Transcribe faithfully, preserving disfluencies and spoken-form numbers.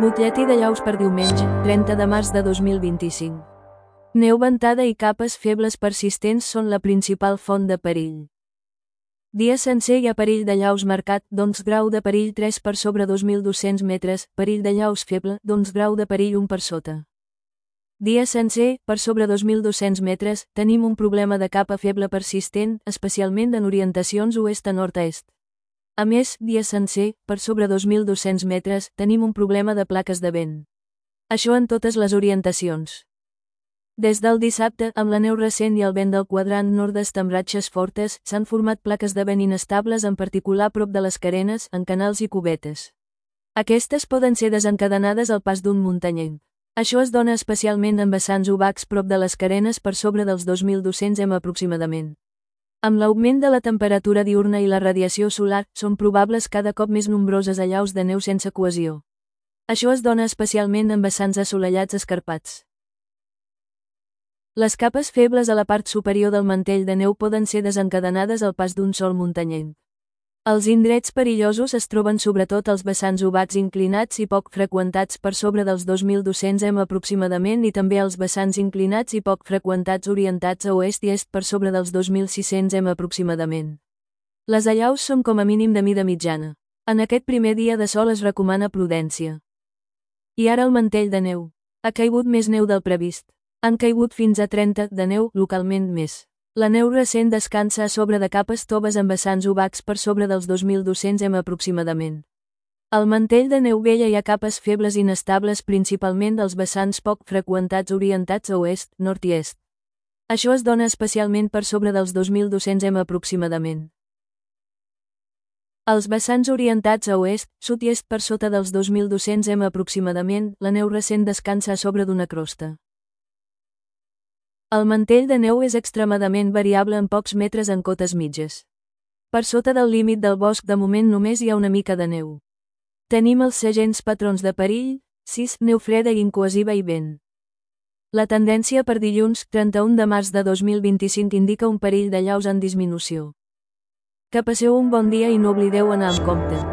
Butlletí de llaus per diumenge, trenta de març de dos mil vint-i-cinc. Neu ventada i capes febles persistents són la principal font de perill. Dia sencer hi ha perill de llaus marcat, doncs grau de perill tres per sobre dos mil dos-cents metres, perill de llaus feble, doncs grau de perill un per sota. Dia sencer, per sobre dos mil dos-cents metres, tenim un problema de capa feble persistent, especialment en orientacions oest a nord-est. A més, dia sencer, per sobre dos mil dos-cents metres, tenim un problema de plaques de vent. Això en totes les orientacions. Des del dissabte, amb la neu recent i el vent del quadrant nord-est amb ratxes fortes, s'han format plaques de vent inestables, en particular prop de les carenes, en canals i cubetes. Aquestes poden ser desencadenades al pas d'un muntanyenc. Això es dona especialment en vessants obacs prop de les carenes per sobre dels dos mil dos-cents m aproximadament. Amb l'augment de la temperatura diürna i la radiació solar, són probables cada cop més nombroses allaus de neu sense cohesió. Això es dona especialment en vessants assolellats escarpats. Les capes febles a la part superior del mantell de neu poden ser desencadenades al pas d'un sol muntanyenc. Els indrets perillosos es troben sobretot als vessants obacs inclinats i poc freqüentats per sobre dels dos mil dos-cents m aproximadament i també als vessants inclinats i poc freqüentats orientats a oest i est per sobre dels dos mil sis-cents m aproximadament. Les allaus són com a mínim de mida mitjana. En aquest primer dia de sol es recomana prudència. I ara el mantell de neu. Ha caigut més neu del previst. Han caigut fins a trenta de neu, localment més. La neu recent descansa a sobre de capes toves amb vessants obacs per sobre dels dos mil dos-cents m aproximadament. Al mantell de neu vella hi ha capes febles inestables principalment dels vessants poc freqüentats orientats a oest, nord i est. Això es dona especialment per sobre dels dos mil dos-cents m aproximadament. Als vessants orientats a oest, sud i est per sota dels dos mil dos-cents m aproximadament, la neu recent descansa a sobre d'una crosta. El mantell de neu és extremadament variable en pocs metres en cotes mitges. Per sota del límit del bosc de moment només hi ha una mica de neu. Tenim els segents patrons de perill, sis, neu freda i incohesiva i vent. La tendència per dilluns, trenta-u de març de dos mil vint-i-cinc indica un perill de llaus en disminució. Que passeu un bon dia i no oblideu anar amb compte.